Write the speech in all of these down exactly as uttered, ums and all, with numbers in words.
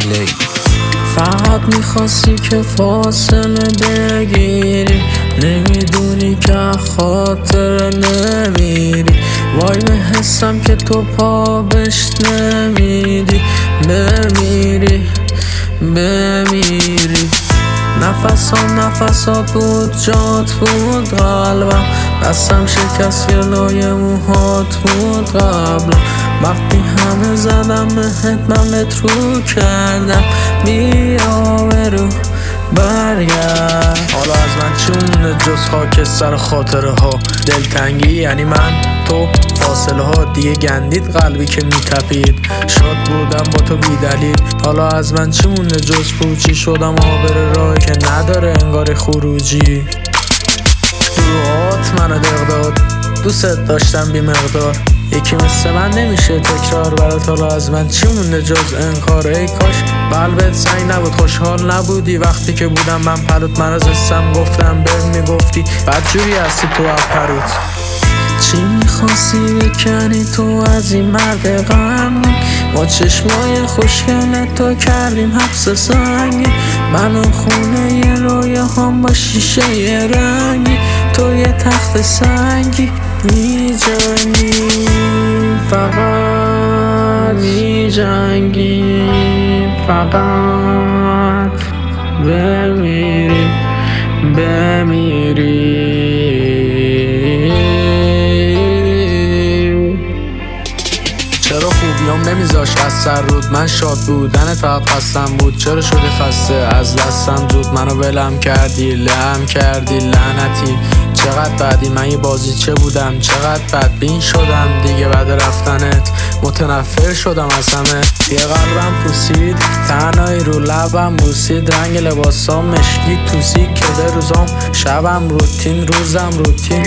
میلی. فقط میخواستی که فاصله بگیری، نمیدونی که خاطر نمیری. وای به حسم که تو پا بهش نمیدی، بمیری بمیری. نفسات نفسات بود، جات بود قلبم، دستم شکست جلوی موهات بود قبلا. وقتی همه زدم بهت من بهت رو کردم، بیا برو برگرد. حالا از من چی مونه جز خاک سر خاطره ها؟ دلتنگی یعنی من تو، فاصله ها دیگه گندید قلبی که میتپید. شاد بودم با تو بی دلیل، حالا از من چی مونه جز پوچی شدم آبر راهی که نداره انگار خروجی. روحات منو دق داد، دوست داشتم بی مقدار، یکی مثل من نمیشه تکرار برات. حالا از من چی مونده جز انکار؟ ای کاش قلبت سنگ نبود، خوشحال نبودی وقتی که بودم من پلوت. من از استم گفتم بهم میگفتی بدجوری هستی تو اپروت. چی میخواستی بکنی تو از این مرد غمگین؟ با چشمای خوشگل تو کردیم حبس سنگی. من و خونه یه رویه هم با شیشه یه رنگی، تو یه تخت سنگی. می جنگی فقط، می جنگی فقط، بمیری بمیری. چرا خوبیام نمیذاش از سر رود؟ من شاد بودن فقط قصدم بود. چرا شده خسته از دستم زود؟ منو ولم کردی، لهم کردی لعنتی. چقدر بعدی من یه بازی چه بودم، چقدر بدبین شدم دیگه بعد رفتنت. متنفر شدم از همه، یه قلبم پوسید، تنهایی رو لبم بوسید. رنگ لباسام مشکی توسی کده روزام، شبم روتین روزم روتین.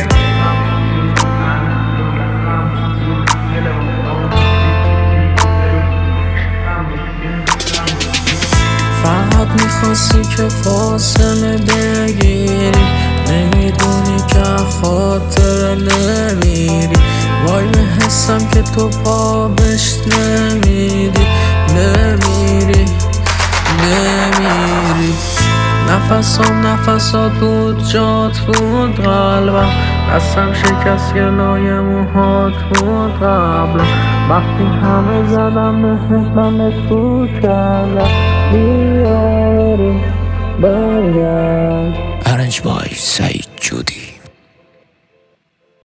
فقط میخواستی که فاصله بگیری، نمیدونی که خاطر نمیری. وای به حسم که تو پا بهش نمیدی، بمیری بمیری. نفسات نفسات بود، جات بود قلبم، دستم شکست جلوی موهات بود قبلا. وقتی همه زدم بهت من بهت رو کردم، بیا برو برگرد. Arranged by Said Judi.